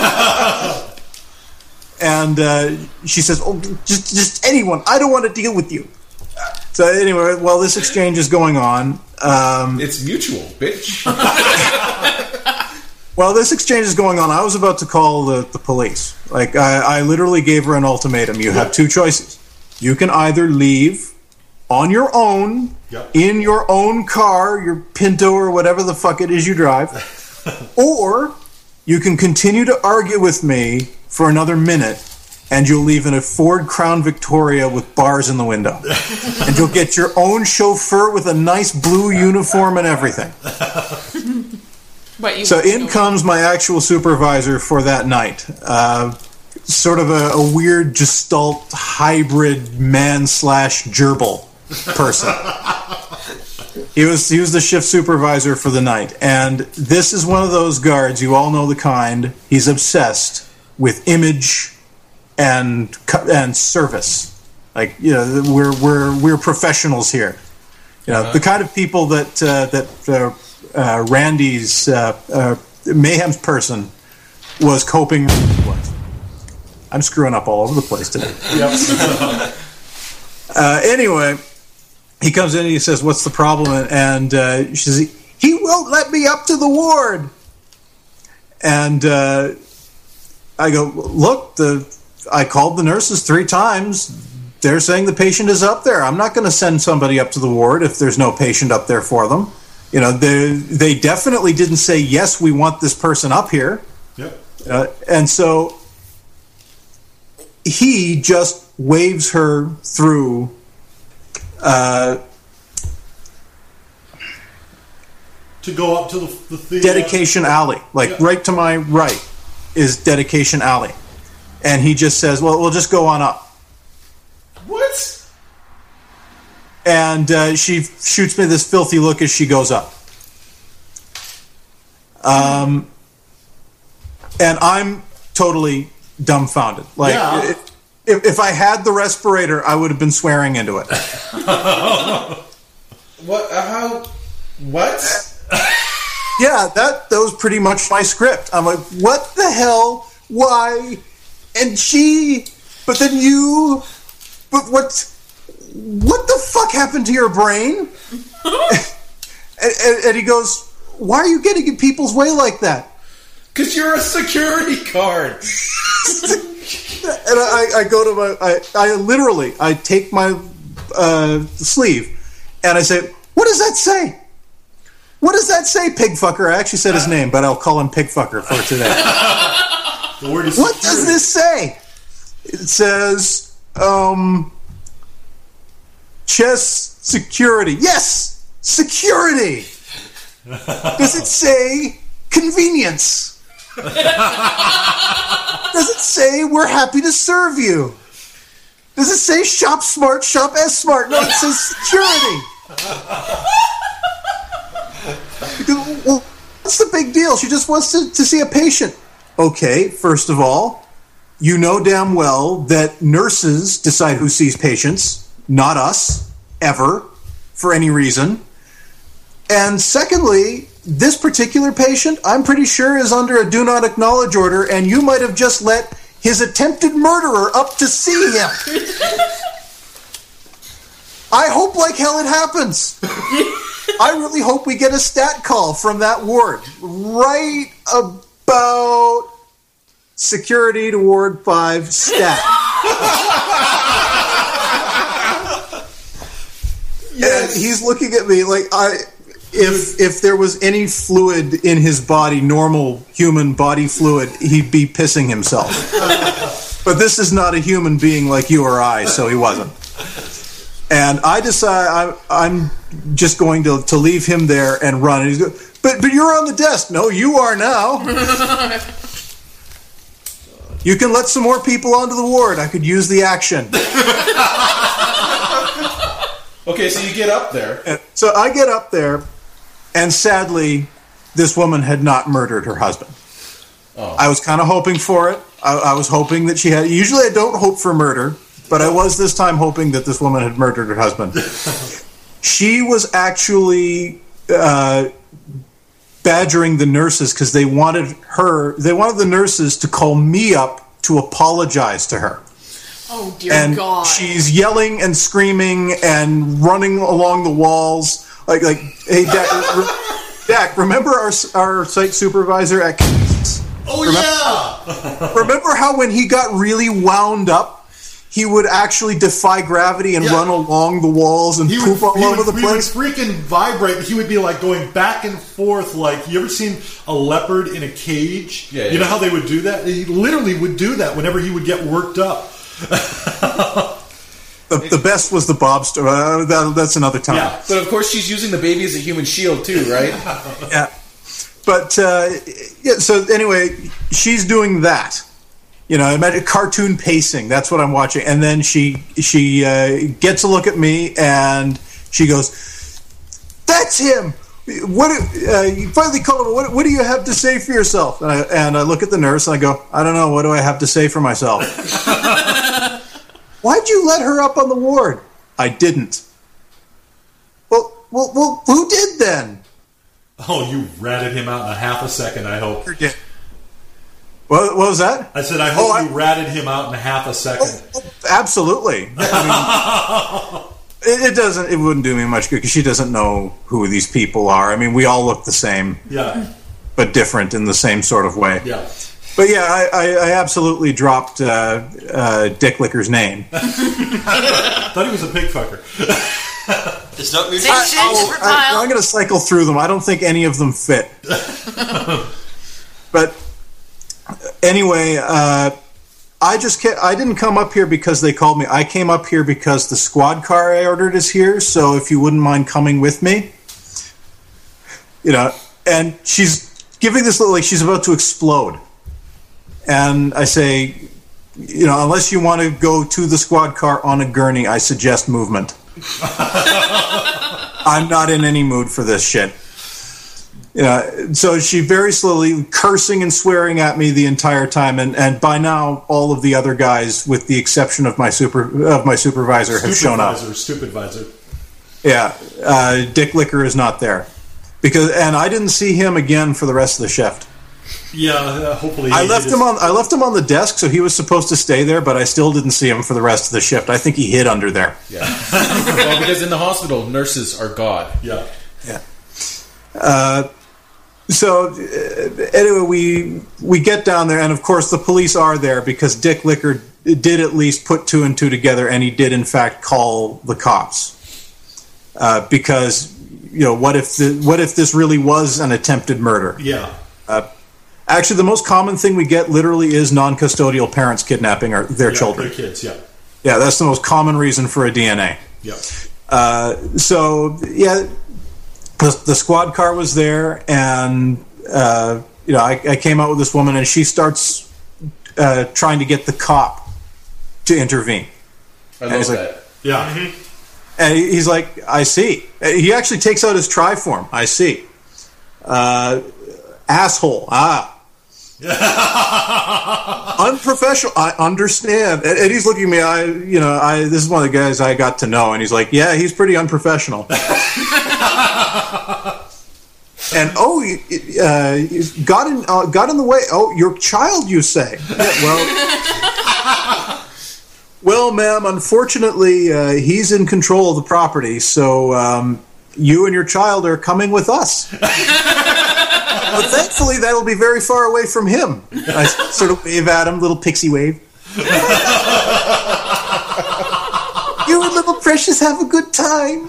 And uh, she says, oh, just, just anyone. I don't want to deal with you. So anyway, while this exchange is going on, um, It's mutual, bitch. While this exchange is going on, I was about to call the, the police. Like, I, I literally gave her an ultimatum. You have two choices. You can either leave on your own, Yep. in your own car, your Pinto or whatever the fuck it is you drive, or you can continue to argue with me for another minute, and you'll leave in a Ford Crown Victoria with bars in the window. And you'll get your own chauffeur with a nice blue uniform and everything. But you So won't in go- comes my actual supervisor for that night. Uh, sort of a, a weird gestalt hybrid man slash gerbil person. He was he was the shift supervisor for the night, and this is one of those guards. You all know the kind. He's obsessed with image and cu- and service. Like, you know, we're we're we're professionals here. You know, the kind of people that uh, that uh, uh, Randy's uh, uh, Mayhem's person was coping with. I'm screwing up all over the place today. uh, anyway, he comes in and he says, "What's the problem?" And uh, she says, "He won't let me up to the ward." And uh, I go, "Look, the I called the nurses three times. They're saying the patient is up there. I'm not going to send somebody up to the ward if there's no patient up there for them. You know, they they definitely didn't say, yes, we want this person up here." Yep. Uh, and so he just waves her through uh, To go up to the, the, the Dedication Alley. Like, Yeah. right to my right is Dedication Alley. And he just says, well, we'll just go on up. What? And uh, she shoots me this filthy look as she goes up. Um, and I'm totally dumbfounded. Like, Yeah. if, if I had the respirator, I would have been swearing into it. What? Uh, how? What? Yeah, that that was pretty much my script. I'm like, what the hell? Why? And she, but then you, but what? What the fuck happened to your brain? and, and, and he goes, why are you getting in people's way like that? Because you're a security guard. And I, I go to my, I, I literally, I take my uh, sleeve, and I say, what does that say? What does that say, Pigfucker? I actually said his name, but I'll call him Pigfucker for today. The word is What security. does this say? It says, um, chest security. Yes, security. Does it say convenience? Does it say we're happy to serve you? Does it say shop smart, shop S smart? No, it says security. Because, well, what's the big deal? She just wants to, to see a patient. Okay, first of all, you know damn well that nurses decide who sees patients, not us, ever, for any reason. And secondly, this particular patient, I'm pretty sure, is under a do not acknowledge order, and you might have just let his attempted murderer up to see him. I hope like hell it happens. I really hope we get a stat call from that ward right about security to Ward five stat. Yes. And he's looking at me like I if if there was any fluid in his body, normal human body fluid, he'd be pissing himself. But this is not a human being like you or I, so he wasn't. And I decide I, I'm just going to, to leave him there and run. And he's go, but but you're on the desk. No, you are now. You can let some more people onto the ward. I could use the action. Okay, so you get up there. And so I get up there, and sadly, this woman had not murdered her husband. Oh. I was kind of hoping for it. I, I was hoping that she had. Usually, I don't hope for murder, but I was this time hoping that this woman had murdered her husband. She was actually uh, badgering the nurses because they wanted her. They wanted the nurses to call me up to apologize to her. Oh, dear And God. she's yelling and screaming and running along the walls like, like, hey, Dad, Dak, remember our our site supervisor at Oh remember, yeah. Remember how when he got really wound up, he would actually defy gravity and Yeah. run along the walls and He poop would, all he over would, the he place? would freaking vibrate. He would be like going back and forth. Like, you ever seen a leopard in a cage? Yeah, you yeah. know how they would do that? He literally would do that whenever he would get worked up. The, the best was the Bob story. Uh, that, that's another time. Yeah. But of course, she's using the baby as a human shield too, right? Yeah. But uh, yeah, so anyway, she's doing that. You know, imagine cartoon pacing. That's what I'm watching. And then she she uh, gets a look at me and she goes, "That's him. What? Uh, you finally called him. What, what do you have to say for yourself?" And I, and I look at the nurse and I go, "I don't know. What do I have to say for myself?" "Why'd you let her up on the ward?" "I didn't." Well, well, well, who did then? Oh, you ratted him out in a half a second, I hope. Yeah. What, what was that? I said, I hope Oh, I- you ratted him out in a half a second. Oh, absolutely. I mean, it, it doesn't. It wouldn't do me much good because she doesn't know who these people are. I mean, we all look the same, Yeah, but different in the same sort of way. yeah. But yeah, I, I, I absolutely dropped uh, uh, Dick Licker's name. Thought he was a pig fucker. It's not mutual. Six inches per I, tile. I'm going to cycle through them. I don't think any of them fit. But anyway, uh, I just ca- I didn't come up here because they called me. I came up here because the squad car I ordered is here. So if you wouldn't mind coming with me, you know. And she's giving this little like she's about to explode. And I say, you know, unless you want to go to the squad car on a gurney, I suggest movement. I'm not in any mood for this shit. You know, so she very slowly cursing and swearing at me the entire time, and, and by now all of the other guys, with the exception of my super of my supervisor, have shown up. Stupidvisor. Yeah, uh, Dick Licker is not there because, and I didn't see him again for the rest of the shift. Yeah, uh, hopefully. I he left did him his- on. I left him on the desk, so he was supposed to stay there, but I still didn't see him for the rest of the shift. I think he hid under there. Yeah. Well, because in the hospital, nurses are God. Yeah. Yeah. Uh, so uh, anyway, we we get down there, and of course the police are there because Dick Licker did at least put two and two together, and he did in fact call the cops uh, because you know what if the, what if this really was an attempted murder? Yeah. Uh, actually, the most common thing we get literally is non-custodial parents kidnapping our, their Yeah, children. their kids, yeah. Yeah, that's the most common reason for a D N A. Yeah. Uh, so yeah, the, the squad car was there, and uh, you know, I, I came out with this woman, and she starts uh, trying to get the cop to intervene. I And love he's like- that. Yeah. And he- he's like, "I see." He actually takes out his tri form. I see. Uh, asshole. Ah. Unprofessional. I understand. And, and he's looking at me. I, you know, I. This is one of the guys I got to know, and he's like, "Yeah, he's pretty unprofessional." And oh, you- uh, you got in, uh, got in the way. Oh, your child, you say? Yeah, well, well, ma'am. Unfortunately, uh, he's in control of the property, so um, you and your child are coming with us. But thankfully, that'll be very far away from him. I sort of wave at him, little pixie wave. You and little Precious have a good time.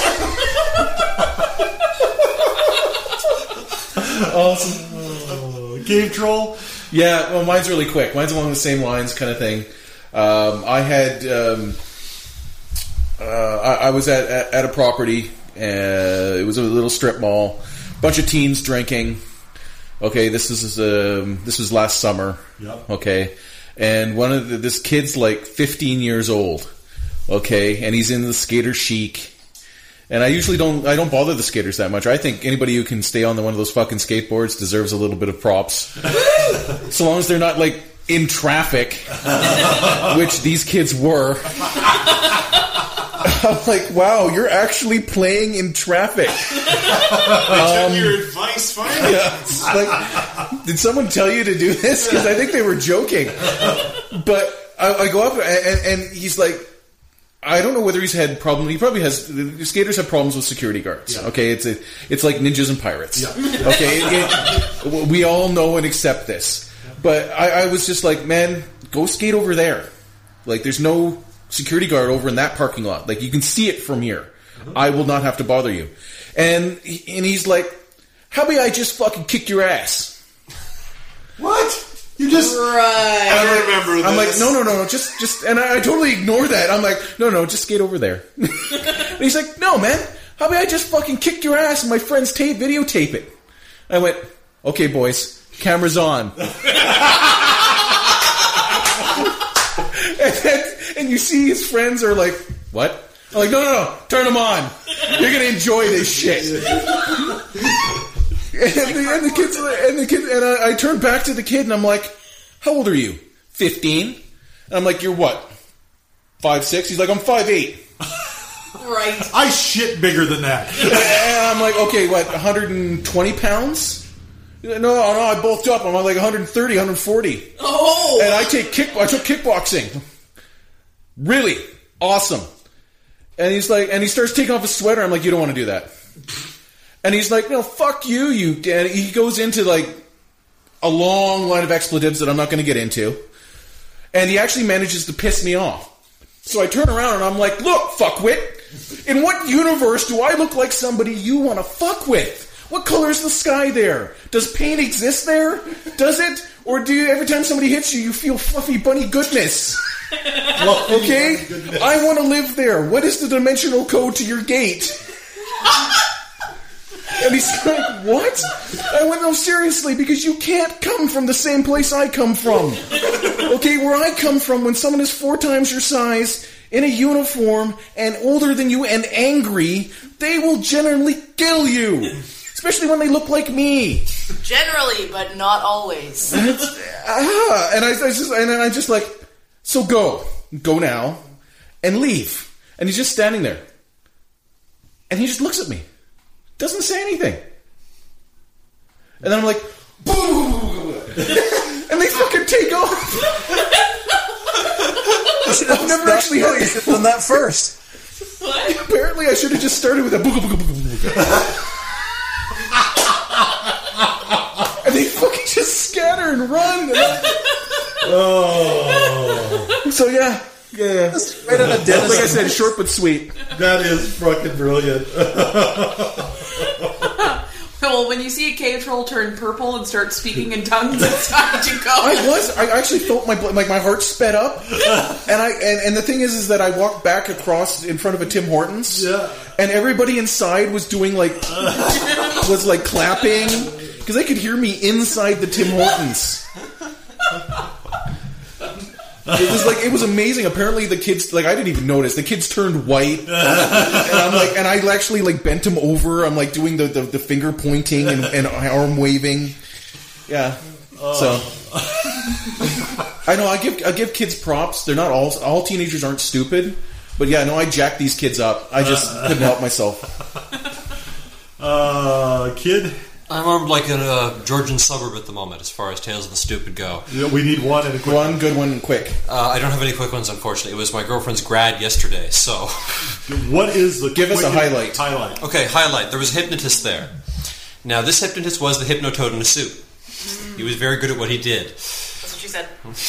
Awesome. Oh, Game Troll? Yeah, well, mine's really quick. Mine's along the same lines, kind of thing. Um, I had, um, uh, I, I was at, at, at a property. Uh, it was a little strip mall. Bunch of teens drinking. Okay, this is um, this was last summer. Yep. Okay, and one of the, this kid's like fifteen years old. Okay, and he's in the skater chic. And I usually don't I don't bother the skaters that much. I think anybody who can stay on the, one of those fucking skateboards deserves a little bit of props. So long as they're not like in traffic, which these kids were. I'm like, wow, you're actually playing in traffic. I took your advice, fine. Yeah, it's like, did someone tell you to do this? Because I think they were joking. But I, I go up and, and he's like, I don't know whether he's had problem. He probably has. The skaters have problems with security guards. Yeah. Okay, it's a, it's like ninjas and pirates. Yeah. Okay, it, it, we all know and accept this. But I, I was just like, man, go skate over there. Like, there's no security guard over in that parking lot. Like, you can see it from here. Mm-hmm. I will not have to bother you. And and he's like, how about I just fucking kick your ass? What? You just Right. I remember this. I'm like, no, no, no, no, just, just, and I, I totally ignore that. I'm like, no, no, just skate over there. And he's like, no, man, how about I just fucking kick your ass and my friends tape, videotape it? I went, okay, boys, camera's on. and, then, and you see his friends are like, what? I'm like, no, no, no, turn them on. You're gonna enjoy this shit. And the, and the kids, and the kid, and I, I turned back to the kid, and I'm like, "How old are you? Fifteen?" And I'm like, "You're what? Five six?" He's like, "I'm five eight." Right. I shit bigger than that. And I'm like, "Okay, what? one hundred twenty pounds?" No, no, I bulked up. I'm like one hundred thirty, one hundred forty. Oh. And I take kick. I took kickboxing. Really awesome. And he's like, and he starts taking off his sweater. I'm like, "You don't want to do that." And he's like, no, fuck you, you... And he goes into, like, a long line of expletives that I'm not going to get into. And he actually manages to piss me off. So I turn around and I'm like, look, fuckwit, in what universe do I look like somebody you want to fuck with? What color is the sky there? Does paint exist there? Does it? Or do you, every time somebody hits you, you feel fluffy bunny goodness? Okay? I want to live there. What is the dimensional code to your gate? And he's like, what? I went, no, seriously, because you can't come from the same place I come from. Okay, where I come from, when someone is four times your size, in a uniform, and older than you, and angry, they will generally kill you. Especially when they look like me. Generally, but not always. Ah, and I, I just, and then I just like, so go. Go now. And leave. And he's just standing there. And he just looks at me. Doesn't say anything. And then I'm like, boom! And they fucking take off. I've never actually had You should have done that first. What? Apparently I should have just started with a booga booga booga booga. And they fucking just scatter and run. And I, Oh, so yeah. Yeah, yeah. Right on a dentist. Like I said, short but sweet. that is fucking brilliant. Well, when you see a cave troll turn purple and start speaking in tongues, it's time to go. I was. I actually felt my blood, like my heart sped up, and I and, and the thing is, is that I walked back across in front of a Tim Hortons, Yeah. and everybody inside was doing like was like clapping because they could hear me inside the Tim Hortons. It was like it was amazing. Apparently, the kids like I didn't even notice. The kids turned white, and I'm like, and I actually like bent him over. I'm like doing the, the, the finger pointing and, and arm waving. Yeah. So I know I give I give kids props. They're not all all teenagers aren't stupid, but yeah, no, I jacked these kids up. I just couldn't help myself. Uh, kid, I'm like in a Georgian suburb at the moment as far as Tales of the Stupid go. yeah, we need one and a quick One good one, quick. Uh, I don't have any quick ones, unfortunately. It was my girlfriend's grad yesterday, so... What is the Give us a quickest highlight. Highlight. Okay, highlight. There was a hypnotist there. Now, this hypnotist was the Hypnotoad in a suit. He was very good at what he did. That's what she said.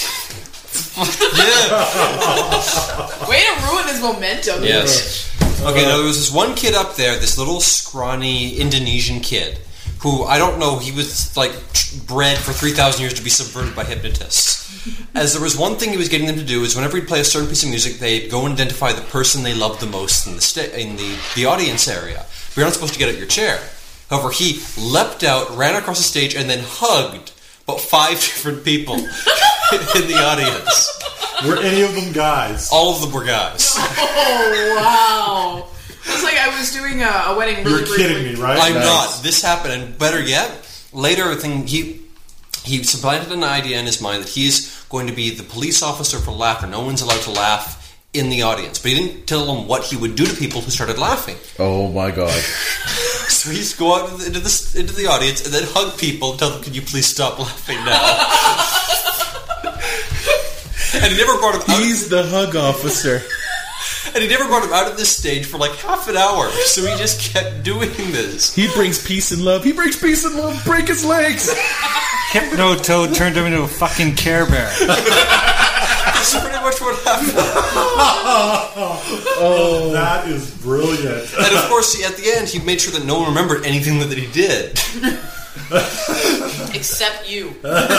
Yeah! Way to ruin his momentum. Yes. Okay, now there was this one kid up there, this little scrawny Indonesian kid, who, I don't know, he was like bred for three thousand years to be subverted by hypnotists. As there was one thing he was getting them to do is whenever he'd play a certain piece of music, they'd go and identify the person they loved the most in the sta- in the, the audience area. But you're not supposed to get at your chair. However, he leapt out, ran across the stage, and then hugged about five different people in the audience. Were any of them guys? All of them were guys. Oh, wow. It's like I was doing a, a wedding really You're kidding briefly. me, right? I'm Nice. not. This happened, and better yet, later thing he he supplanted an idea in his mind that he's going to be the police officer for laughter. No one's allowed to laugh in the audience, but he didn't tell them what he would do to people who started laughing. Oh my god. So he's go out into the into the audience and then hug people and tell them, "Can you please stop laughing now?" And he never brought him out. He's the hug officer. And he never brought him out of this stage for like half an hour. So he just kept doing this. He brings peace and love. He brings peace and love. Break his legs. Hypno Toad turned him into a fucking Care Bear. That's pretty much what happened. Oh, that is brilliant. And of course, at the end, he made sure that no one remembered anything that he did. Except you.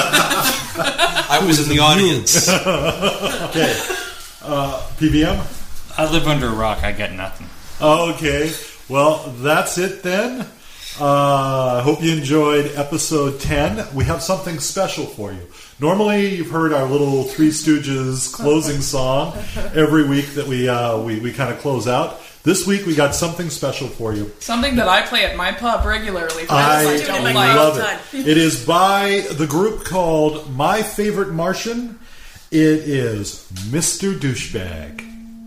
I was in the audience. Okay. Uh, P B M? I live under a rock. I get nothing. Okay. Well, that's it then. I uh, hope you enjoyed episode ten. We have something special for you. Normally, you've heard our little Three Stooges closing song every week that we uh, we, we kind of close out. This week, we got something special for you. Something that I play at my pub regularly. For I I don't like. love it. It is by the group called My Favorite Martian. It is Mister Douchebag.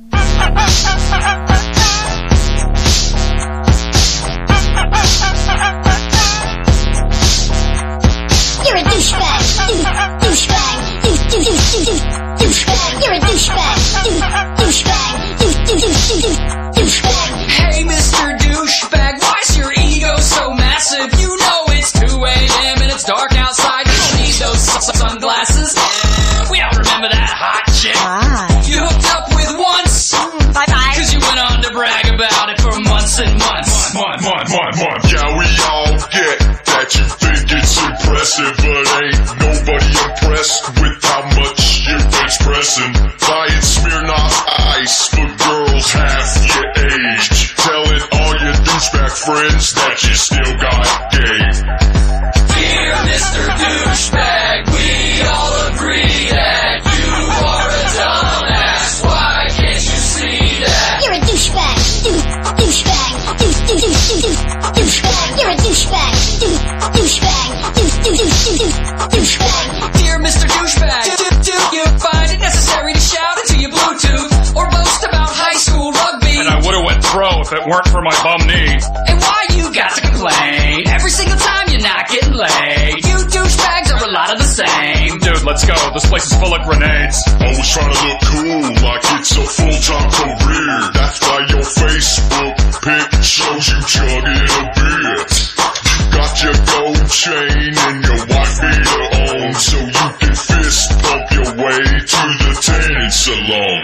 You're a douchebag. Douchebag. Douchebag. You're a douchebag. Douchebag. Douchebag. Hey, Mister Douchebag, why's your ego so massive? You know it's two a.m. and it's dark outside. You don't need those sunglasses. We all remember that hot chick you hooked up with once. Bye-bye. Cause you went on to brag about it for months and months. Month, month, month, month. Yeah, we all get that you think it's impressive, but ain't nobody impressed with how much you're expressing. Buying Smirnoff Ice for girls half your age. Telling all your douchebag friends that you still got game. Dear Mister Douchebag, we all agree that you are a dumbass. Why can't you see that? You're a douchebag. Douchebag. Douchebag. You're a douchebag. Douchebag. Douchebag. Dear Mister Douchebag, do, do you find it necessary to shout into your Bluetooth or boast about high school rugby? And I would've went pro if it weren't for my bum knee. And why you got to complain every single time you're not getting laid? You douchebags are a lot of the same. Dude, let's go. This place is full of grenades. Always trying to look cool like it's a full-time career. That's why your Facebook pic shows you chugging a beer. You got your gold chain and your wife beater on, so you can fist pump your way to the tanning salon.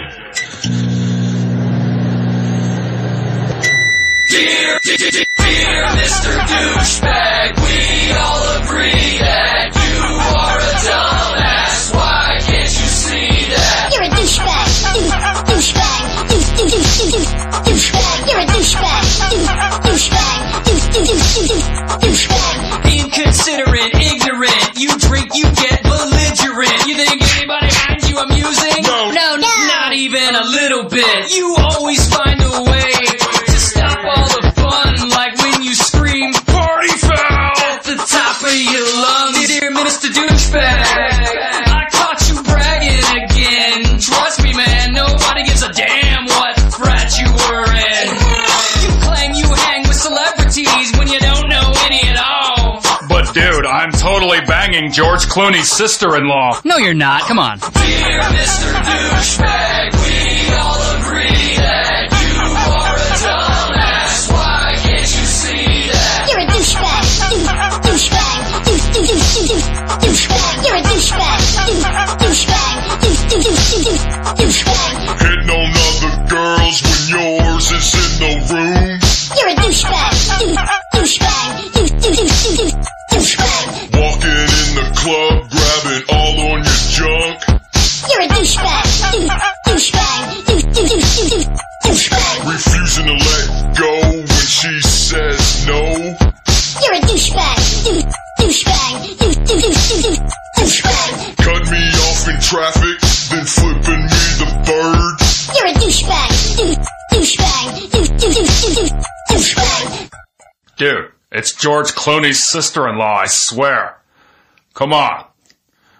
Dear, dear, dear Mister Douchebag, we all agree that you are a dumbass. Why can't you see that? You're a douchebag. Douchebag. Douchebag. You're a douchebag. Douchebag. Douchebag. Inconsiderate, ignorant, you drink, you get belligerent. You think anybody finds you amusing? No. No, no, not even a little bit. You always find a way to stop all the fun, like when you scream, "Party foul!" at the top of your lungs. Dear Mister Douchebag, I caught you bragging again. Trust me, man, nobody gives a damn what frat you were in. You claim you hang with celebrities when you don't know any at all. But dude, I'm totally banging George Clooney's sister-in-law. No, you're not. Come on. Dear Mister Douchebag, we all agree that you are a dumbass. Why can't you see that? You're a douchebag. Douchebag. Douchebag. You're a douchebag. Douchebag. Douchebag. Hitting on other girls when yours is in the room. You're a douchebag. Douchebag. Douchebag. Walking in the club, grabbing all on your junk. You're a douchebag. Douchebag. Douchebag. Refusing to let go when she says no. You're a douchebag. Douchebag. Douchebag. Cut me off in traffic, then flipping me the bird. You're a douchebag. Douchebag. Douchebag. Dude, it's George Clooney's sister-in-law, I swear. Come on.